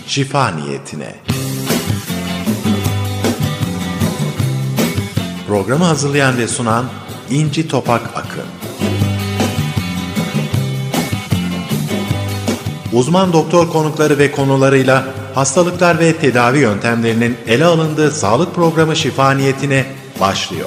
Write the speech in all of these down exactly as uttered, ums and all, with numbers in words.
şifa niyetine. Programı hazırlayan ve sunan İnci Topak Akın. Uzman doktor konukları ve konularıyla hastalıklar ve tedavi yöntemlerinin ele alındığı sağlık programı şifa niyetine başlıyor.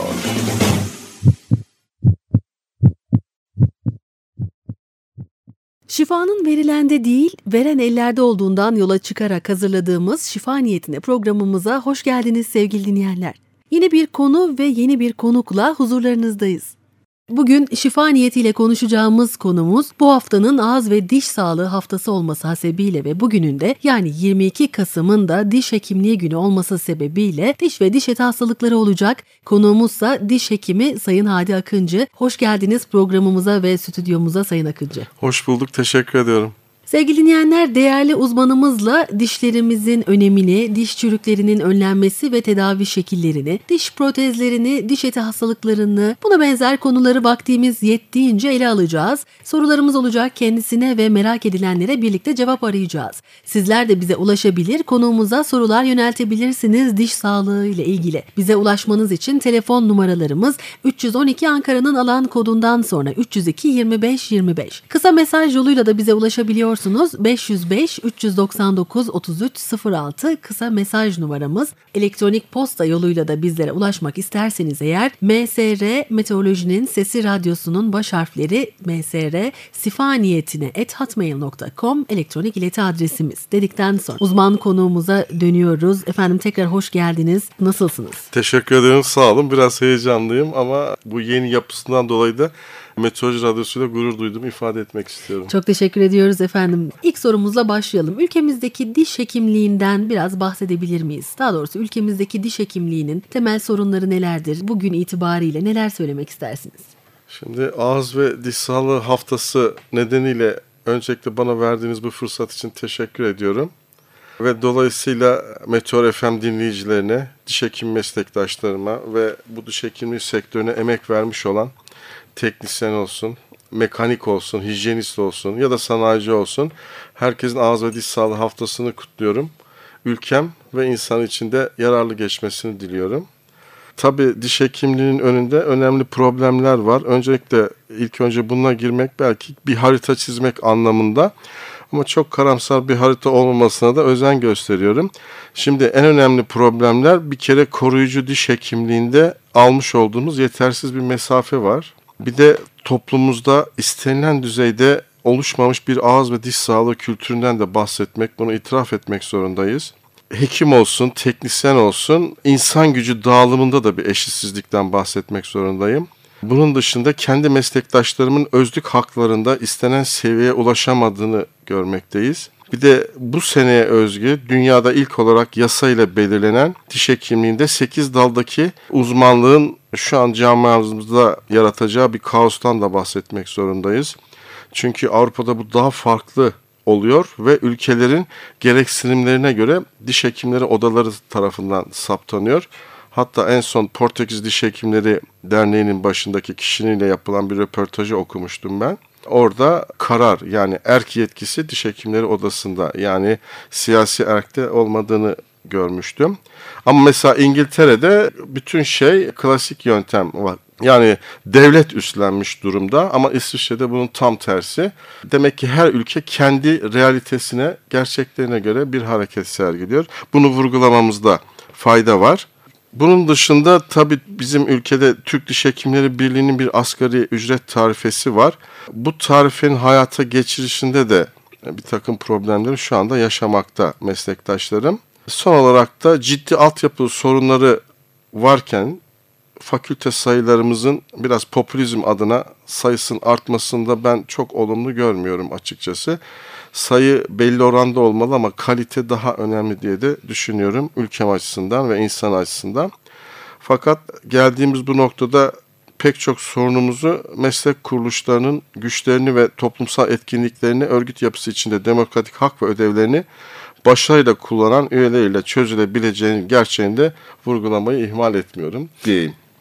Şifanın verilende değil, veren ellerde olduğundan yola çıkarak hazırladığımız şifa niyetine programımıza hoş geldiniz sevgili dinleyenler. Yine bir konu ve yeni bir konukla huzurlarınızdayız. Bugün şifa niyetiyle konuşacağımız konumuz bu haftanın ağız ve diş sağlığı haftası olması hasebiyle ve bugünün de yani yirmi iki Kasım'ın da diş hekimliği günü olması sebebiyle diş ve diş eti hastalıkları olacak. Konuğumuzsa diş hekimi Sayın Hadi Akıncı. Hoş geldiniz programımıza ve stüdyomuza Sayın Akıncı. Hoş bulduk, teşekkür ediyorum. Sevgili dinleyenler, değerli uzmanımızla dişlerimizin önemini, diş çürüklerinin önlenmesi ve tedavi şekillerini, diş protezlerini, diş eti hastalıklarını, buna benzer konuları vaktimiz yettiğince ele alacağız. Sorularımız olacak kendisine ve merak edilenlere birlikte cevap arayacağız. Sizler de bize ulaşabilir, konuğumuza sorular yöneltebilirsiniz diş sağlığı ile ilgili. Bize ulaşmanız için telefon numaralarımız üç yüz on iki Ankara'nın alan kodundan sonra üç yüz iki yirmi beş yirmi beş. Kısa mesaj yoluyla da bize ulaşabiliyorsunuz. beş yüz beş üç yüz doksan dokuz otuz üç sıfır altı kısa mesaj numaramız. Elektronik posta yoluyla da bizlere ulaşmak isterseniz eğer M S R Meteorolojinin Sesi Radyosu'nun baş harfleri M S R sifaniyetine at hotmail nokta com elektronik ileti adresimiz dedikten sonra uzman konuğumuza dönüyoruz. Efendim tekrar hoş geldiniz. Nasılsınız? Teşekkür ederim. Sağ olun. Biraz heyecanlıyım ama bu yeni yapısından dolayı da Meteoroloji Radyosu'yla gurur duyduğumu ifade etmek istiyorum. Çok teşekkür ediyoruz efendim. İlk sorumuzla başlayalım. Ülkemizdeki diş hekimliğinden biraz bahsedebilir miyiz? Daha doğrusu ülkemizdeki diş hekimliğinin temel sorunları nelerdir? Bugün itibariyle neler söylemek istersiniz? Şimdi ağız ve diş sağlığı haftası nedeniyle öncelikle bana verdiğiniz bu fırsat için teşekkür ediyorum. Ve dolayısıyla Meteor F M dinleyicilerine, diş hekim meslektaşlarıma ve bu diş hekimliği sektörüne emek vermiş olan teknisyen olsun, mekanik olsun, hijyenist olsun ya da sanayici olsun, herkesin ağız ve diş sağlığı haftasını kutluyorum. Ülkem ve insan için de yararlı geçmesini diliyorum. Tabii diş hekimliğinin önünde önemli problemler var. Öncelikle ilk önce bununla girmek belki bir harita çizmek anlamında. Ama çok karamsar bir harita olmamasına da özen gösteriyorum. Şimdi en önemli problemler bir kere koruyucu diş hekimliğinde almış olduğumuz yetersiz bir mesafe var. Bir de toplumumuzda istenilen düzeyde oluşmamış bir ağız ve diş sağlığı kültüründen de bahsetmek, bunu itiraf etmek zorundayız. Hekim olsun, teknisyen olsun, insan gücü dağılımında da bir eşitsizlikten bahsetmek zorundayım. Bunun dışında kendi meslektaşlarımın özlük haklarında istenen seviyeye ulaşamadığını görmekteyiz. Bir de bu seneye özgü dünyada ilk olarak yasayla belirlenen diş hekimliğinde sekiz daldaki uzmanlığın şu an camiamızda yaratacağı bir kaostan da bahsetmek zorundayız. Çünkü Avrupa'da bu daha farklı oluyor ve ülkelerin gereksinimlerine göre diş hekimleri odaları tarafından saptanıyor. Hatta en son Portekiz Diş Hekimleri Derneği'nin başındaki kişiyle yapılan bir röportajı okumuştum ben. Orada karar, yani erk yetkisi diş hekimleri odasında, yani siyasi erkte olmadığını görmüştüm. Ama mesela İngiltere'de bütün şey klasik yöntem var. Yani devlet üstlenmiş durumda ama İsviçre'de bunun tam tersi. Demek ki her ülke kendi realitesine, gerçeklerine göre bir hareket sergiliyor. Bunu vurgulamamızda fayda var. Bunun dışında tabii bizim ülkede Türk Diş Hekimleri Birliği'nin bir asgari ücret tarifesi var. Bu tarifenin hayata geçirişinde de bir takım problemleri şu anda yaşamakta meslektaşlarım. Son olarak da ciddi altyapı sorunları varken fakülte sayılarımızın biraz popülizm adına sayısının artmasında ben çok olumlu görmüyorum açıkçası. Sayı belli oranda olmalı ama kalite daha önemli diye de düşünüyorum ülkem açısından ve insan açısından. Fakat geldiğimiz bu noktada pek çok sorunumuzu meslek kuruluşlarının güçlerini ve toplumsal etkinliklerini örgüt yapısı içinde demokratik hak ve ödevlerini başarıyla kullanan üyeleriyle çözülebileceğini gerçeğinde vurgulamayı ihmal etmiyorum diyeyim.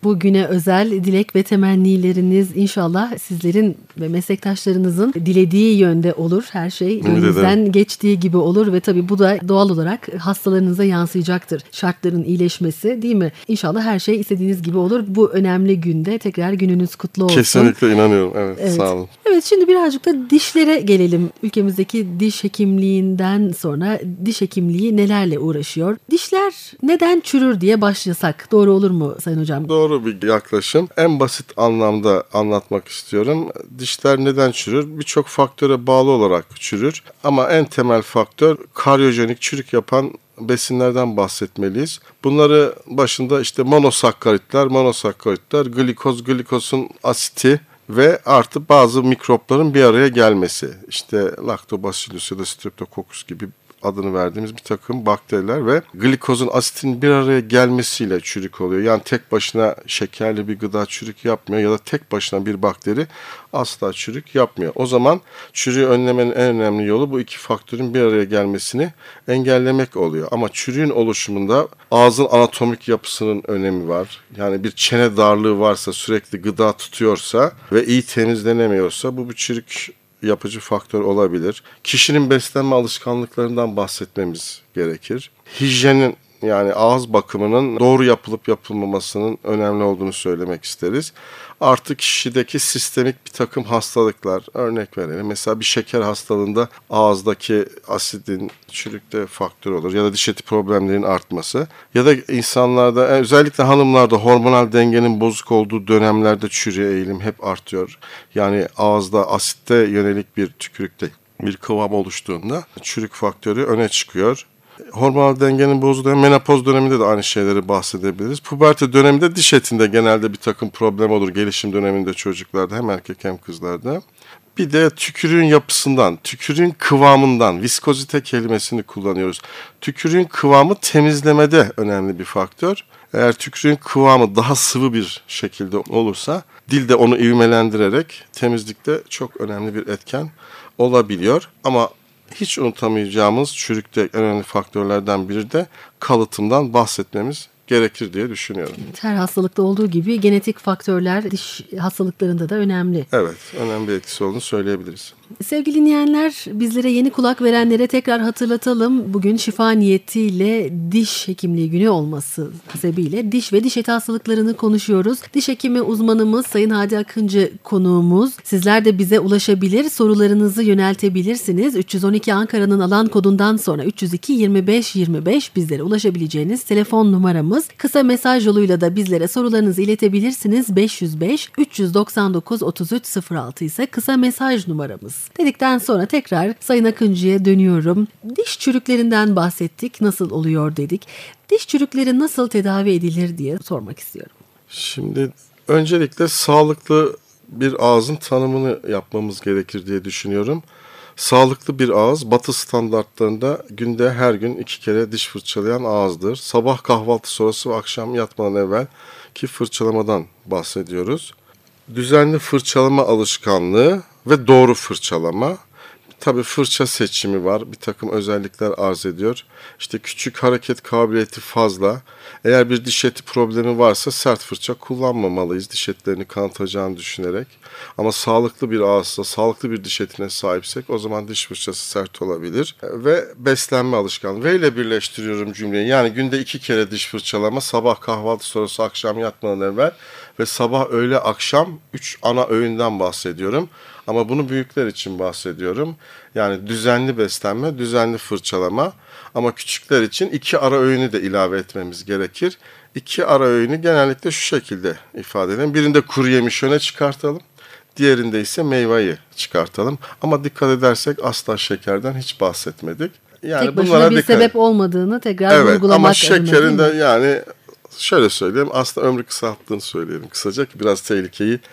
Bugüne özel dilek ve temennileriniz inşallah sizlerin ve meslektaşlarınızın dilediği yönde olur. Her şey elinizden geçtiği gibi olur ve tabii bu da doğal olarak hastalarınıza yansıyacaktır. Şartların iyileşmesi, değil mi? İnşallah her şey istediğiniz gibi olur. Bu önemli günde tekrar gününüz kutlu olsun. Kesinlikle inanıyorum. Evet, evet. Sağ olun. Evet, şimdi birazcık da dişlere gelelim. Ülkemizdeki diş hekimliğinden sonra diş hekimliği nelerle uğraşıyor? Dişler neden çürür diye başlasak doğru olur mu Sayın Hocam? Doğru bir yaklaşım. En basit anlamda anlatmak istiyorum. Dişler neden çürür? Birçok faktöre bağlı olarak çürür. Ama en temel faktör karyojenik çürük yapan besinlerden bahsetmeliyiz. Bunları başında işte monosakkaritler, monosakkaritler, glikoz, glikozun asiti ve artı bazı mikropların bir araya gelmesi. İşte Lactobacillus ya da Streptococcus gibi adını verdiğimiz bir takım bakteriler ve glikozun asitin bir araya gelmesiyle çürük oluyor. Yani tek başına şekerli bir gıda çürük yapmıyor ya da tek başına bir bakteri asla çürük yapmıyor. O zaman çürüğü önlemenin en önemli yolu bu iki faktörün bir araya gelmesini engellemek oluyor. Ama çürüğün oluşumunda ağzın anatomik yapısının önemi var. Yani bir çene darlığı varsa, sürekli gıda tutuyorsa ve iyi temizlenemiyorsa bu bir çürük yapıcı faktör olabilir. Kişinin beslenme alışkanlıklarından bahsetmemiz gerekir. Hijyenin, yani ağız bakımının doğru yapılıp yapılmamasının önemli olduğunu söylemek isteriz. Artı kişideki sistemik bir takım hastalıklar, örnek verelim. Mesela bir şeker hastalığında ağızdaki asidin çürükte faktör olur ya da diş eti problemlerinin artması ya da insanlarda, özellikle hanımlarda hormonal dengenin bozuk olduğu dönemlerde çürüye eğilim hep artıyor. Yani ağızda asitte yönelik bir tükürükte bir kıvam oluştuğunda çürük faktörü öne çıkıyor. Hormonal dengenin bozulduğu menopoz döneminde de aynı şeyleri bahsedebiliriz. Puberte döneminde diş etinde genelde bir takım problem olur. Gelişim döneminde çocuklarda hem erkek hem kızlarda. Bir de tükürüğün yapısından, tükürüğün kıvamından, viskozite kelimesini kullanıyoruz. Tükürüğün kıvamı temizlemede önemli bir faktör. Eğer tükürüğün kıvamı daha sıvı bir şekilde olursa dilde onu ivmelendirerek temizlikte çok önemli bir etken olabiliyor. Ama hiç unutamayacağımız çürükte en önemli faktörlerden biri de kalıtımdan bahsetmemiz gerekir diye düşünüyorum. Her hastalıkta olduğu gibi genetik faktörler diş hastalıklarında da önemli. Evet, önemli bir etkisi olduğunu söyleyebiliriz. Sevgili dinleyenler, bizlere yeni kulak verenlere tekrar hatırlatalım. Bugün şifa niyetiyle diş hekimliği günü olması sebebiyle diş ve diş eti hastalıklarını konuşuyoruz. Diş hekimi uzmanımız Sayın Hadi Akıncı konuğumuz. Sizler de bize ulaşabilir, sorularınızı yöneltebilirsiniz. üç yüz on iki Ankara'nın alan kodundan sonra üç yüz iki yirmi beş yirmi beş bizlere ulaşabileceğiniz telefon numaramız. Kısa mesaj yoluyla da bizlere sorularınızı iletebilirsiniz. beş yüz beş üç yüz doksan dokuz otuz üç sıfır altı ise kısa mesaj numaramız. Dedikten sonra tekrar Sayın Akıncı'ya dönüyorum. Diş çürüklerinden bahsettik. Nasıl oluyor dedik. Diş çürükleri nasıl tedavi edilir diye sormak istiyorum. Şimdi öncelikle sağlıklı bir ağızın tanımını yapmamız gerekir diye düşünüyorum. Sağlıklı bir ağız Batı standartlarında günde her gün iki kere diş fırçalayan ağızdır. Sabah kahvaltı sonrası ve akşam yatmadan evvel ki fırçalamadan bahsediyoruz. Düzenli fırçalama alışkanlığı ve doğru fırçalama. Tabii fırça seçimi var. Bir takım özellikler arz ediyor. İşte küçük hareket kabiliyeti fazla. Eğer bir diş eti problemi varsa sert fırça kullanmamalıyız. Diş etlerini kanatacağını düşünerek. Ama sağlıklı bir ağızsa, sağlıklı bir diş etine sahipsek o zaman diş fırçası sert olabilir. Ve beslenme alışkanlığı. Ve ile birleştiriyorum cümleyi. Yani günde iki kere diş fırçalama. Sabah kahvaltı sonrası, akşam yatmadan evvel. Ve sabah, öğle, akşam üç ana öğünden bahsediyorum. Ama bunu büyükler için bahsediyorum. Yani düzenli beslenme, düzenli fırçalama. Ama küçükler için iki ara öğünü de ilave etmemiz gerekir. İki ara öğünü genellikle şu şekilde ifade edelim. Birinde kuru yemiş öne çıkartalım. Diğerinde ise meyveyi çıkartalım. Ama dikkat edersek asla şekerden hiç bahsetmedik. Yani tek başına bir dikkat... sebep olmadığını tekrar evet, vurgulamak ama adına, şekerin de yani şöyle söyleyeyim, aslında ömrü kısalttığını söyleyelim kısaca ki biraz tehlikeyi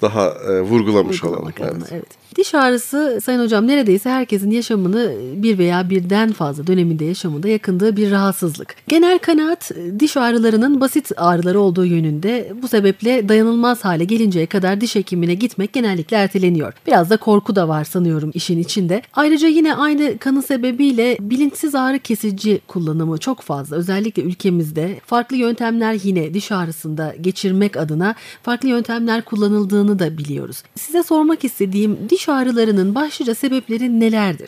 daha e, vurgulamış olalım. Uygulamak adına, Evet. evet. Diş ağrısı Sayın Hocam neredeyse herkesin yaşamını bir veya birden fazla döneminde yaşamında yakındığı bir rahatsızlık. Genel kanaat diş ağrılarının basit ağrıları olduğu yönünde. Bu sebeple dayanılmaz hale gelinceye kadar diş hekimine gitmek genellikle erteleniyor. Biraz da korku da var sanıyorum işin içinde. Ayrıca yine aynı kanı sebebiyle bilinçsiz ağrı kesici kullanımı çok fazla. Özellikle ülkemizde farklı yöntemler yine diş ağrısında geçirmek adına farklı yöntemler kullanıldığını da biliyoruz. Size sormak istediğim diş ağrılarının başlıca sebepleri nelerdir?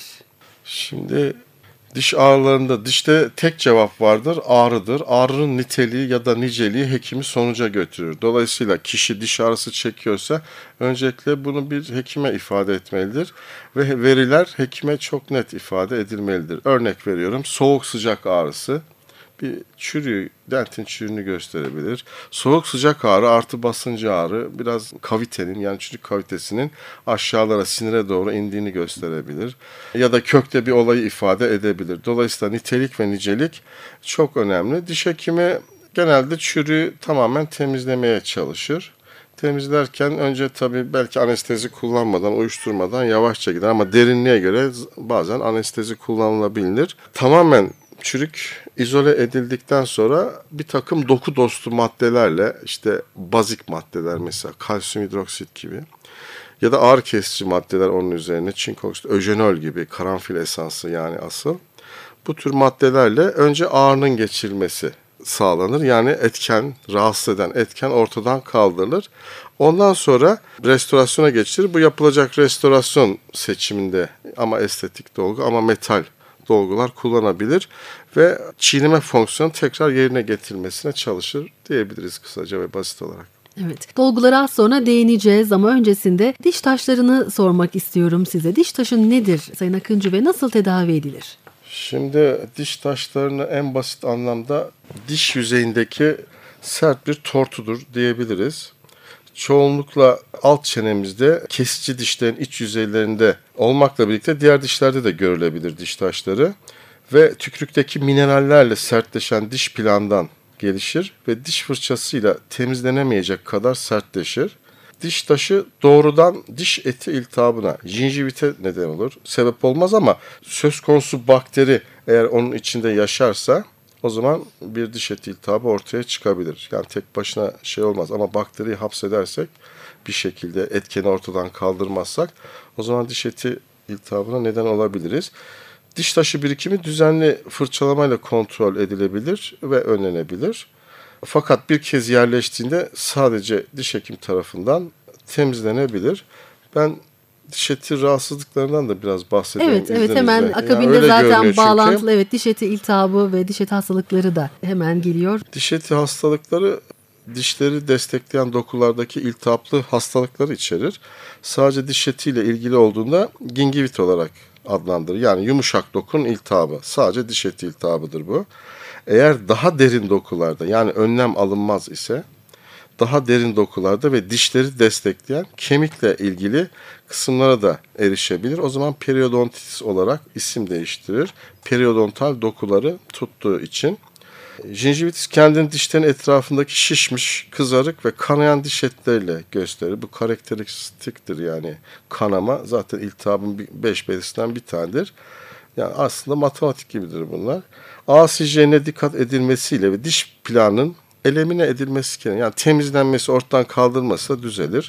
Şimdi diş ağrılarında dişte tek cevap vardır, ağrıdır. Ağrının niteliği ya da niceliği hekimi sonuca götürür. Dolayısıyla kişi diş ağrısı çekiyorsa öncelikle bunu bir hekime ifade etmelidir. Ve veriler hekime çok net ifade edilmelidir. Örnek veriyorum, soğuk sıcak ağrısı bir çürüğü, dentin çürüğünü gösterebilir. Soğuk sıcak ağrı artı basıncı ağrı biraz kavitenin yani çürük kavitesinin aşağılara sinire doğru indiğini gösterebilir. Ya da kökte bir olayı ifade edebilir. Dolayısıyla nitelik ve nicelik çok önemli. Diş hekimi genelde çürüğü tamamen temizlemeye çalışır. Temizlerken önce tabii belki anestezi kullanmadan, uyuşturmadan yavaşça gider ama derinliğe göre bazen anestezi kullanılabilir. Tamamen çürük izole edildikten sonra bir takım doku dostu maddelerle işte bazik maddeler mesela kalsiyum hidroksit gibi ya da ağrı kesici maddeler onun üzerine çinko oksit, öjenol gibi karanfil esansı yani asıl bu tür maddelerle önce ağrının geçirilmesi sağlanır. Yani etken, rahatsız eden etken ortadan kaldırılır. Ondan sonra restorasyona geçilir. Bu yapılacak restorasyon seçiminde ama estetik dolgu ama metal dolgular kullanabilir ve çiğneme fonksiyonu tekrar yerine getirilmesine çalışır diyebiliriz kısaca ve basit olarak. Evet, dolgulara az sonra değineceğiz ama öncesinde diş taşlarını sormak istiyorum size. Diş taşı nedir Sayın Akıncı ve nasıl tedavi edilir? Şimdi diş taşlarını en basit anlamda diş yüzeyindeki sert bir tortudur diyebiliriz. Çoğunlukla alt çenemizde kesici dişlerin iç yüzeylerinde olmakla birlikte diğer dişlerde de görülebilir diş taşları ve tükürükteki minerallerle sertleşen diş plandan gelişir ve diş fırçasıyla temizlenemeyecek kadar sertleşir. Diş taşı doğrudan diş eti iltihabına, jinjivite neden olur. Sebep olmaz ama söz konusu bakteri eğer onun içinde yaşarsa o zaman bir diş eti iltihabı ortaya çıkabilir. Yani tek başına şey olmaz ama bakteriyi hapsedersek bir şekilde etkeni ortadan kaldırmazsak o zaman diş eti iltihabına neden olabiliriz. Diş taşı birikimi düzenli fırçalamayla kontrol edilebilir ve önlenebilir. Fakat bir kez yerleştiğinde sadece diş hekim tarafından temizlenebilir. Ben diş eti rahatsızlıklarından da biraz bahsedeyim. Evet, evet hemen izninizle. akabinde Yani zaten bağlantılı evet diş eti iltihabı ve diş eti hastalıkları da hemen geliyor. Diş eti hastalıkları dişleri destekleyen dokulardaki iltihaplı hastalıkları içerir. Sadece diş etiyle ilgili olduğunda gingivit olarak adlandırır. Yani yumuşak dokunun iltihabı. Sadece diş eti iltihabıdır bu. Eğer daha derin dokularda yani önlem alınmaz ise daha derin dokularda ve dişleri destekleyen kemikle ilgili kısımlara da erişebilir. O zaman periodontitis olarak isim değiştirir. Periodontal dokuları tuttuğu için. Jinjivitis kendini dişlerin etrafındaki şişmiş, kızarık ve kanayan diş etleriyle gösterir. Bu karakteristiktir yani kanama. Zaten iltihabın beş belirtisinden bir tanedir. Yani aslında matematik gibidir bunlar. Ağız hijyenine dikkat edilmesiyle ve diş planının elemine edilmesi gerekiyor. Yani temizlenmesi, ortadan kaldırılması da düzelir.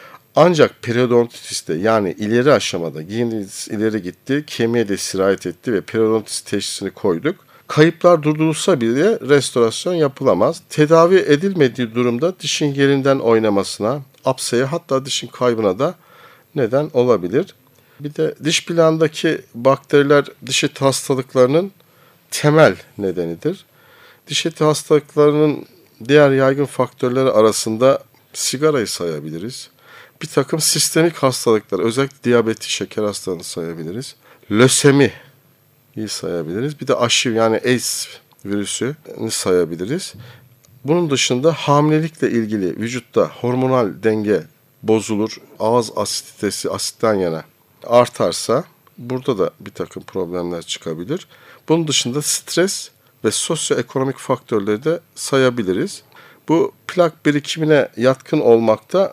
Ancak periodontitis'te yani ileri aşamada gingivitis ileri gitti, kemiğe de sirayet etti ve periodontitis teşhisini koyduk. Kayıplar durdurulsa bile restorasyon yapılamaz. Tedavi edilmediği durumda dişin yerinden oynamasına, apseye hatta dişin kaybına da neden olabilir. Bir de diş planındaki bakteriler diş eti hastalıklarının temel nedenidir. Diş eti hastalıklarının diğer yaygın faktörleri arasında sigarayı sayabiliriz. Bir takım sistemik hastalıklar, özellikle diyabeti, şeker hastalığını sayabiliriz. Lösemi sayabiliriz. Bir de aşı yani AIDS virüsünü sayabiliriz. Bunun dışında hamilelikle ilgili vücutta hormonal denge bozulur. Ağız asiditesi asitten yana artarsa burada da bir takım problemler çıkabilir. Bunun dışında stres ve sosyoekonomik faktörleri de sayabiliriz. Bu plak birikimine yatkın olmakta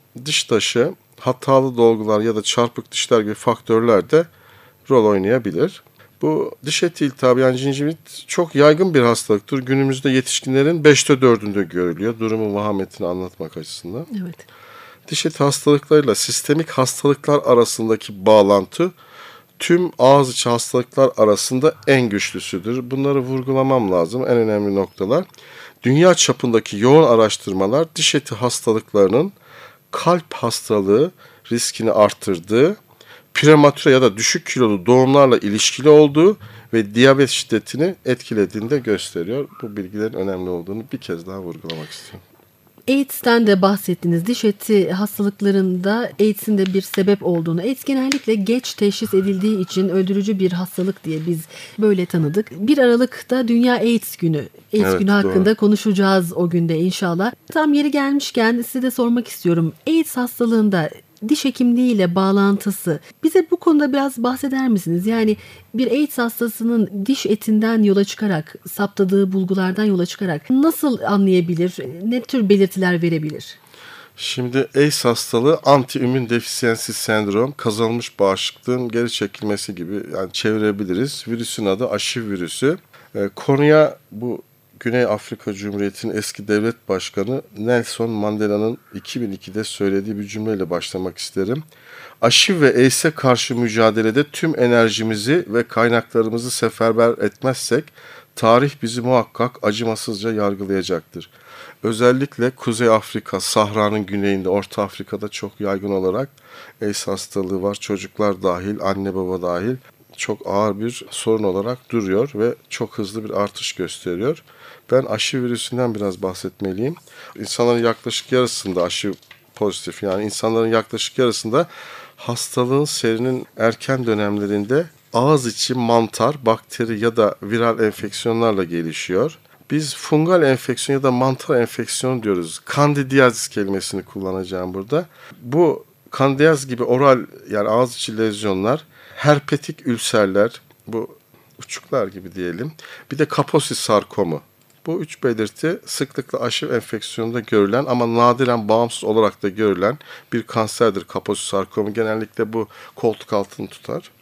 diş taşı, hatalı dolgular ya da çarpık dişler gibi faktörler de rol oynayabilir. Bu diş eti iltihabı yani gingivitit çok yaygın bir hastalıktır. Günümüzde yetişkinlerin beşte dördünde görülüyor. Durumun vahametini anlatmak açısından. Evet. Diş eti hastalıklarıyla sistemik hastalıklar arasındaki bağlantı tüm ağız içi hastalıklar arasında en güçlüsüdür. Bunları vurgulamam lazım. En önemli noktalar. Dünya çapındaki yoğun araştırmalar diş eti hastalıklarının kalp hastalığı riskini arttırdığı, prematüre ya da düşük kilolu doğumlarla ilişkili olduğu ve diyabet şiddetini etkilediğini de gösteriyor. Bu bilgilerin önemli olduğunu bir kez daha vurgulamak istiyorum. AIDS'ten de bahsettiniz. Diş eti hastalıklarında AIDS'in de bir sebep olduğunu. AIDS genellikle geç teşhis edildiği için öldürücü bir hastalık diye biz böyle tanıdık. bir Aralık'ta Dünya AIDS Günü. AIDS Evet, Günü hakkında doğru. konuşacağız o günde inşallah. Tam yeri gelmişken size de sormak istiyorum. AIDS hastalığında diş hekimliği ile bağlantısı. Bize bu konuda biraz bahseder misiniz? Yani bir AIDS hastasının diş etinden yola çıkarak, saptadığı bulgulardan yola çıkarak nasıl anlayabilir? Ne tür belirtiler verebilir? Şimdi AIDS hastalığı anti-immün defiyensi sendrom, kazanılmış bağışıklığın geri çekilmesi gibi yani çevirebiliriz. Virüsün adı aşı virüsü. Ee, konuya bu Güney Afrika Cumhuriyeti'nin eski devlet başkanı Nelson Mandela'nın iki bin ikide söylediği bir cümleyle başlamak isterim. Aşı ve AIDS'e karşı mücadelede tüm enerjimizi ve kaynaklarımızı seferber etmezsek tarih bizi muhakkak acımasızca yargılayacaktır. Özellikle Kuzey Afrika, Sahra'nın güneyinde, Orta Afrika'da çok yaygın olarak AIDS hastalığı var. Çocuklar dahil, anne baba dahil çok ağır bir sorun olarak duruyor ve çok hızlı bir artış gösteriyor. Ben aşı virüsünden biraz bahsetmeliyim. İnsanların yaklaşık yarısında aşı pozitif, yani insanların yaklaşık yarısında hastalığın seyrinin erken dönemlerinde ağız içi mantar, bakteri ya da viral enfeksiyonlarla gelişiyor. Biz fungal enfeksiyon ya da mantar enfeksiyonu diyoruz. Kandidiyazis kelimesini kullanacağım burada. Bu kandidiyaz gibi oral yani ağız içi lezyonlar, herpetik ülserler, bu uçuklar gibi diyelim. Bir de Kaposi sarkomu. Bu üç belirti sıklıkla aşı enfeksiyonunda görülen ama nadiren bağımsız olarak da görülen bir kanserdir. Kaposi sarkomu genellikle bu koltuk altını tutar.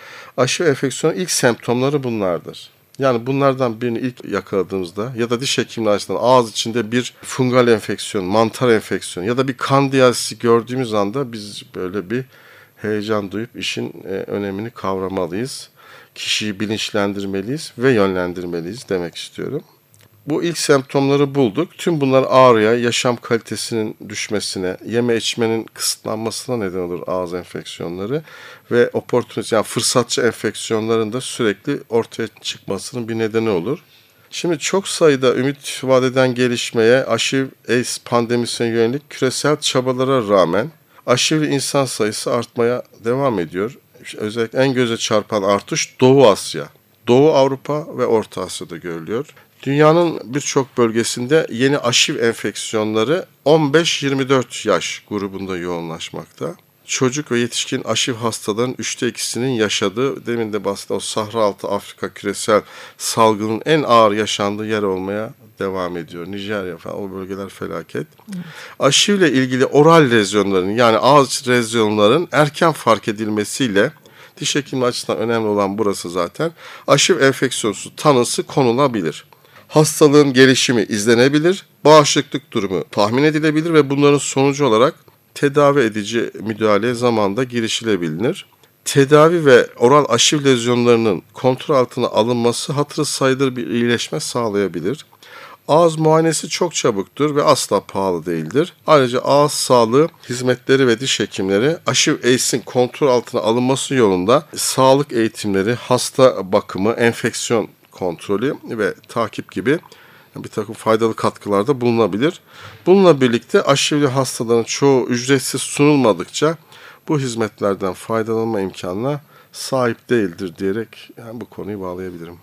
Aşı enfeksiyonun ilk semptomları bunlardır. Yani bunlardan birini ilk yakaladığımızda ya da diş hekimliği açısından ağız içinde bir fungal enfeksiyon, mantar enfeksiyonu ya da bir kandiyazisi gördüğümüz anda biz böyle bir heyecan duyup işin e, önemini kavramalıyız. Kişiyi bilinçlendirmeliyiz ve yönlendirmeliyiz demek istiyorum. Bu ilk semptomları bulduk. Tüm bunlar ağrıya, yaşam kalitesinin düşmesine, yeme içmenin kısıtlanmasına neden olur ağız enfeksiyonları ve oportunist yani fırsatçı enfeksiyonların da sürekli ortaya çıkmasının bir nedeni olur. Şimdi çok sayıda ümit vaat eden gelişmeye aşı AIDS pandemisine yönelik küresel çabalara rağmen aşırı insan sayısı artmaya devam ediyor. Özellikle en göze çarpan artış Doğu Asya, Doğu Avrupa ve Orta Asya'da görülüyor. Dünyanın birçok bölgesinde yeni aşı enfeksiyonları on beş yirmi dört yaş grubunda yoğunlaşmakta. Çocuk ve yetişkin aşı hastaların üçte ikisinin yaşadığı, demin de bahsettiğim o Sahra Altı Afrika küresel salgının en ağır yaşandığı yer olmaya devam ediyor. Nijerya falan, o bölgeler felaket. Evet. Aşı ile ilgili oral lezyonların yani ağız lezyonların erken fark edilmesiyle diş hekimliği açısından önemli olan burası zaten. Aşı enfeksiyonsu tanısı konulabilir. Hastalığın gelişimi izlenebilir, bağışıklık durumu tahmin edilebilir ve bunların sonucu olarak tedavi edici müdahaleye zamanında girişilebilir. Tedavi ve oral aşı lezyonlarının kontrol altına alınması hatırı sayılır bir iyileşme sağlayabilir. Ağız muayenesi çok çabuktur ve asla pahalı değildir. Ayrıca ağız sağlığı hizmetleri ve diş hekimleri aşı AIDS'in kontrol altına alınması yolunda sağlık eğitimleri, hasta bakımı, enfeksiyon kontrolü ve takip gibi bir takım faydalı katkılarda bulunabilir. Bununla birlikte aşılı hastaların çoğu ücretsiz sunulmadıkça bu hizmetlerden faydalanma imkanına sahip değildir diyerek yani bu konuyu bağlayabilirim.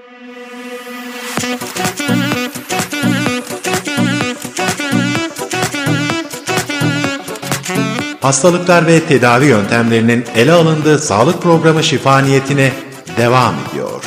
Hastalıklar ve tedavi yöntemlerinin ele alındığı sağlık programı Şifa Niyetine devam ediyor.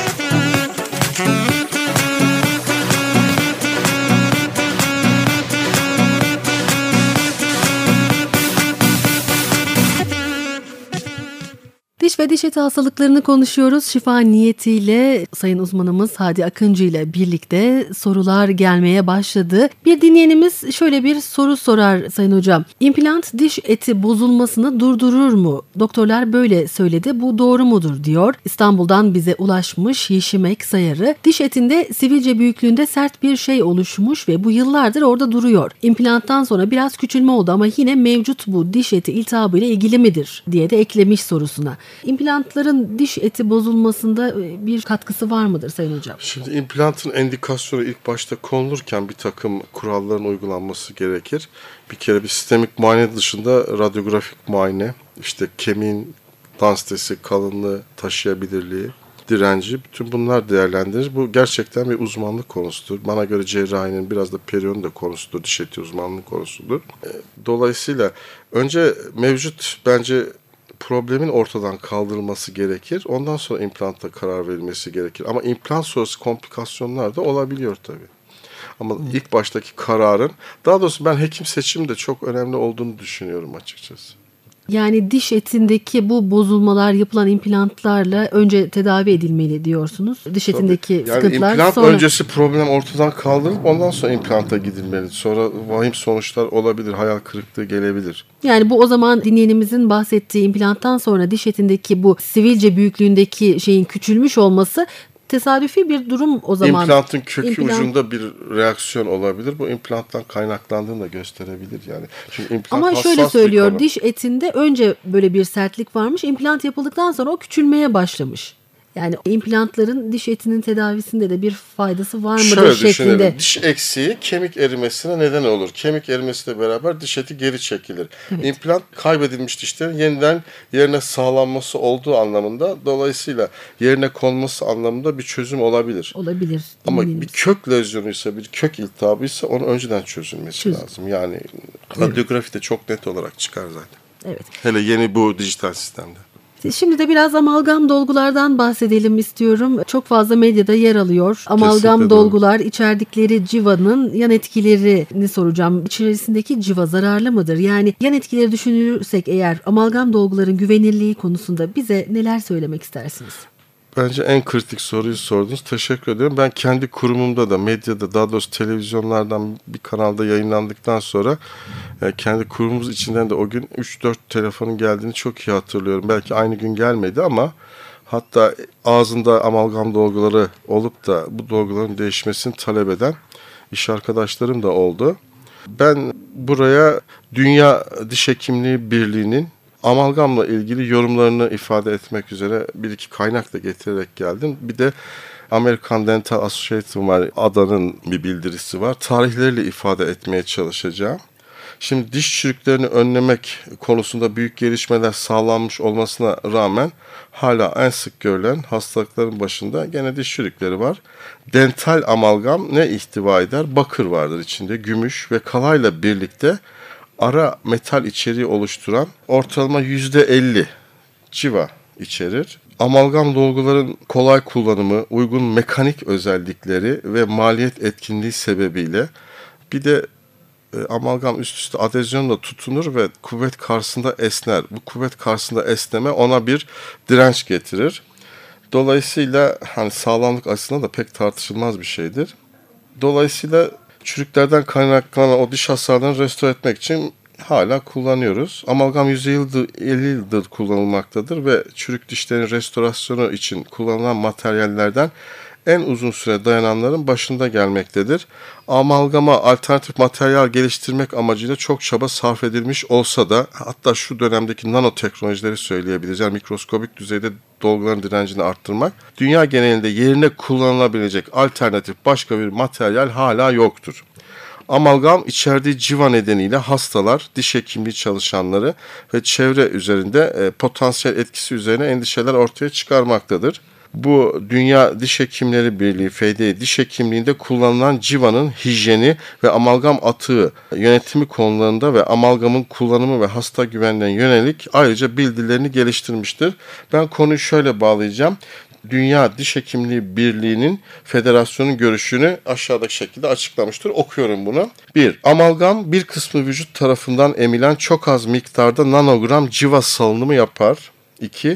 Diş ve diş eti hastalıklarını konuşuyoruz. Şifa niyetiyle sayın uzmanımız Hadi Akıncı ile birlikte sorular gelmeye başladı. Bir dinleyenimiz şöyle bir soru sorar sayın hocam. İmplant diş eti bozulmasını durdurur mu? Doktorlar böyle söyledi. Bu doğru mudur diyor. İstanbul'dan bize ulaşmış Yeşimek Sayarı. Diş etinde sivilce büyüklüğünde sert bir şey oluşmuş ve bu yıllardır orada duruyor. İmplanttan sonra biraz küçülme oldu ama yine mevcut bu diş eti iltihabı ile ilgili midir diye de eklemiş sorusuna. İmplantların diş eti bozulmasında bir katkısı var mıdır sayın hocam? Şimdi implantın endikasyonu ilk başta konulurken bir takım kuralların uygulanması gerekir. Bir kere bir sistemik muayene dışında radyografik muayene, işte kemiğin densitesi, kalınlığı, taşıyabilirliği, direnci, bütün bunlar değerlendirilir. Bu gerçekten bir uzmanlık konusudur. Bana göre cerrahinin biraz da periyonun da konusudur, diş eti uzmanlık konusudur. Dolayısıyla önce mevcut bence problemin ortadan kaldırılması gerekir. Ondan sonra implanta karar verilmesi gerekir. Ama implant sonrası komplikasyonlar da olabiliyor tabii. Ama hmm. ilk baştaki kararın, daha doğrusu ben hekim seçimi de çok önemli olduğunu düşünüyorum açıkçası. Yani diş etindeki bu bozulmalar yapılan implantlarla önce tedavi edilmeli diyorsunuz. Diş Tabii. etindeki yani sıkıntılar implant sonra... öncesi problem ortadan kaldırılıp ondan sonra implanta gidilmeli. Sonra vahim sonuçlar olabilir, hayal kırıklığı gelebilir. Yani bu o zaman dinleyenimizin bahsettiği implanttan sonra diş etindeki bu sivilce büyüklüğündeki şeyin küçülmüş olması tesadüfi bir durum o zaman. İmplantın kökü İmplant... ucunda bir reaksiyon olabilir. Bu implanttan kaynaklandığını da gösterebilir yani. Çünkü implant Ama şöyle söylüyor, diş etinde önce böyle bir sertlik varmış. İmplant yapıldıktan sonra o küçülmeye başlamış. Yani implantların diş etinin tedavisinde de bir faydası var mıdır Şöyle şeklinde. düşünelim. Diş eksiği kemik erimesine neden olur. Kemik erimesiyle beraber diş eti geri çekilir. Evet. İmplant kaybedilmiş dişlerin yeniden yerine sağlanması olduğu anlamında, dolayısıyla yerine konması anlamında bir çözüm olabilir. Olabilir. Ama bir kök lezyonuysa, bir kök iltihabıysa onun önceden çözülmesi Çözüm. lazım. Yani radyografi de çok net olarak çıkar zaten. Evet. Hele yeni bu dijital sistemde. Şimdi de biraz amalgam dolgulardan bahsedelim istiyorum. Çok fazla medyada yer alıyor. Amalgam Kesinlikle dolgular doğru. içerdikleri civanın yan etkilerini soracağım. İçerisindeki civa zararlı mıdır? Yani yan etkileri düşünürsek eğer amalgam dolguların güvenilirliği konusunda bize neler söylemek istersiniz? Bence en kritik soruyu sordunuz. Teşekkür ederim. Ben kendi kurumumda da, medyada, daha doğrusu televizyonlardan bir kanalda yayınlandıktan sonra kendi kurumumuz içinden de o gün üç dört telefonun geldiğini çok iyi hatırlıyorum. Belki aynı gün gelmedi ama hatta ağzında amalgam dolguları olup da bu dolguların değişmesini talep eden iş arkadaşlarım da oldu. Ben buraya Dünya Diş Hekimliği Birliği'nin amalgamla ilgili yorumlarını ifade etmek üzere bir iki kaynak da getirerek geldim. Bir de American Dental Association var. Adanın bir bildirisi var. Tarihleriyle ifade etmeye çalışacağım. Şimdi diş çürüklerini önlemek konusunda büyük gelişmeler sağlanmış olmasına rağmen hala en sık görülen hastalıkların başında gene diş çürükleri var. Dental amalgam ne ihtiva eder? Bakır vardır içinde, gümüş ve kalayla birlikte ara metal içeriği oluşturan ortalama yüzde elli civa içerir. Amalgam dolguların kolay kullanımı, uygun mekanik özellikleri ve maliyet etkinliği sebebiyle bir de e, amalgam üst üste adezyonla tutunur ve kuvvet karşısında esner. Bu kuvvet karşısında esneme ona bir direnç getirir. Dolayısıyla hani sağlamlık açısından da pek tartışılmaz bir şeydir. Dolayısıyla çürüklerden kaynaklanan o diş hasarlarını restore etmek için hala kullanıyoruz. Amalgam yüz elli yıldır kullanılmaktadır ve çürük dişlerin restorasyonu için kullanılan materyallerden en uzun süre dayananların başında gelmektedir. Amalgama alternatif materyal geliştirmek amacıyla çok çaba sarf edilmiş olsa da, hatta şu dönemdeki nanoteknolojileri söyleyebiliriz. Yani mikroskobik düzeyde dolguların direncini arttırmak. Dünya genelinde yerine kullanılabilecek alternatif başka bir materyal hala yoktur. Amalgam içerdiği civa nedeniyle hastalar, diş hekimliği çalışanları ve çevre üzerinde e, potansiyel etkisi üzerine endişeler ortaya çıkarmaktadır. Bu Dünya Diş Hekimleri Birliği F D A diş hekimliğinde kullanılan civanın hijyeni ve amalgam atığı yönetimi konularında ve amalgamın kullanımı ve hasta güvenliğine yönelik ayrıca bildirilerini geliştirmiştir. Ben konuyu şöyle bağlayacağım. Dünya Diş Hekimliği Birliği'nin federasyonun görüşünü aşağıdaki şekilde açıklamıştır. Okuyorum bunu. bir. Amalgam bir kısmı vücut tarafından emilen çok az miktarda nanogram civa salınımı yapar. iki.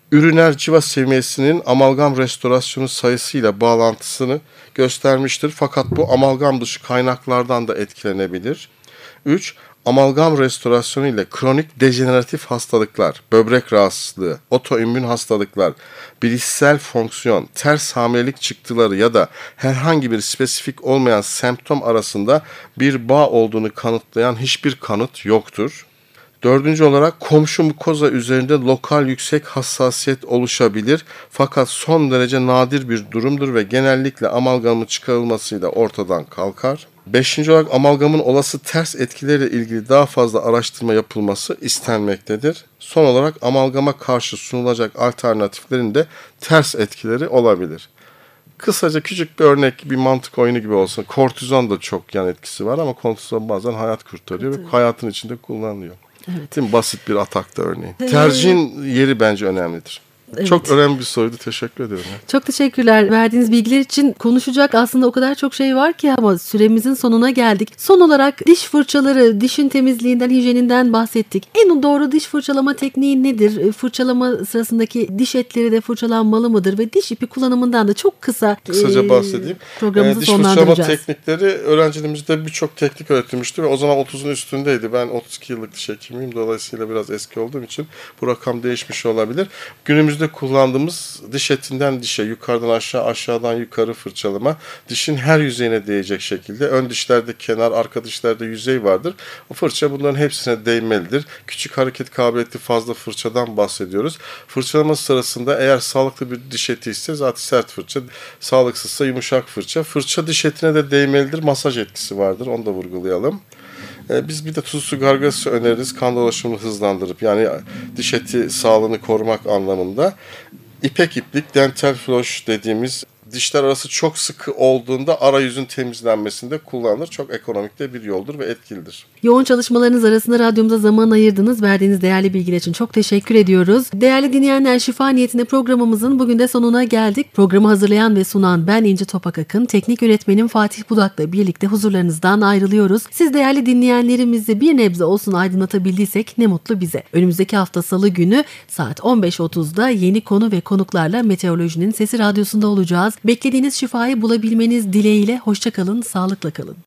üriner civa seviyesinin amalgam restorasyonu sayısıyla bağlantısını göstermiştir. Fakat bu amalgam dışı kaynaklardan da etkilenebilir. üç. Amalgam restorasyonu ile kronik dejeneratif hastalıklar, böbrek rahatsızlığı, otoimmün hastalıklar, bilişsel fonksiyon, ters hamilelik çıktıları ya da herhangi bir spesifik olmayan semptom arasında bir bağ olduğunu kanıtlayan hiçbir kanıt yoktur. Dördüncü olarak komşu mukoza üzerinde lokal yüksek hassasiyet oluşabilir fakat son derece nadir bir durumdur ve genellikle amalgamın çıkarılmasıyla ortadan kalkar. Beşinci olarak amalgamın olası ters etkileriyle ilgili daha fazla araştırma yapılması istenmektedir. Son olarak amalgama karşı sunulacak alternatiflerin de ters etkileri olabilir. Kısaca küçük bir örnek, bir mantık oyunu gibi olsa, kortizon da çok yan etkisi var ama kortizon bazen hayat kurtarıyor ve hayatın içinde kullanılıyor. Evet. Değil mi? Basit bir atakta örneğin. Tercihin yeri bence önemlidir. Evet. Çok önemli bir soruydu. Teşekkür ederim. Çok teşekkürler. Verdiğiniz bilgiler için konuşacak aslında o kadar çok şey var ki ama süremizin sonuna geldik. Son olarak diş fırçaları, dişin temizliğinden, hijyeninden bahsettik. En doğru diş fırçalama tekniği nedir? Fırçalama sırasındaki diş etleri de fırçalanmalı mıdır? Ve diş ipi kullanımından da çok kısa Kısaca e, bahsedeyim. Programımızı e, diş sonlandıracağız. Diş fırçalama teknikleri öğrencilerimizde birçok teknik öğretilmişti ve o zaman otuzun üstündeydi. Ben otuz iki yıllık diş hekimiyim. Dolayısıyla biraz eski olduğum için bu rakam değişmiş olabilir. Günümüzde kullandığımız diş etinden dişe, yukarıdan aşağı, aşağıdan yukarı fırçalama, dişin her yüzeyine değecek şekilde. Ön dişlerde kenar, arka dişlerde yüzey vardır. O fırça bunların hepsine değmelidir. Küçük hareket kabiliyeti fazla fırçadan bahsediyoruz. Fırçalama sırasında eğer sağlıklı bir diş eti ise zaten sert fırça, sağlıksızsa yumuşak fırça. Fırça diş etine de değmelidir. Masaj etkisi vardır. Onu da vurgulayalım. Biz bir de tuzlu su gargası öneririz. Kan dolaşımını hızlandırıp yani diş eti sağlığını korumak anlamında. İpek iplik, dental floss dediğimiz dişler arası çok sıkı olduğunda arayüzün temizlenmesinde kullanılır. Çok ekonomik de bir yoldur ve etkilidir. Yoğun çalışmalarınız arasında radyomuza zaman ayırdınız. Verdiğiniz değerli bilgiler için çok teşekkür ediyoruz. Değerli dinleyenler, şifa niyetine programımızın bugün de sonuna geldik. Programı hazırlayan ve sunan ben İnci Topak Akın, teknik yönetmenim Fatih Budak'la birlikte huzurlarınızdan ayrılıyoruz. Siz değerli dinleyenlerimizi bir nebze olsun aydınlatabildiysek ne mutlu bize. Önümüzdeki hafta Salı günü saat on beş otuzda yeni konu ve konuklarla Meteorolojinin Sesi Radyosu'nda olacağız. Beklediğiniz şifayı bulabilmeniz dileğiyle hoşça kalın, sağlıkla kalın.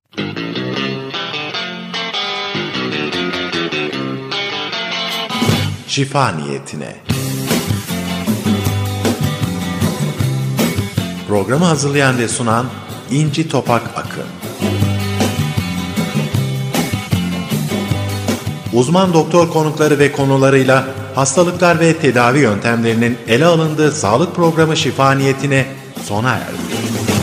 Şifa niyetine. Programı hazırlayan ve sunan İnci Topak Akın. Uzman doktor konukları ve konularıyla hastalıklar ve tedavi yöntemlerinin ele alındığı sağlık programı Şifa niyetine sona erdi.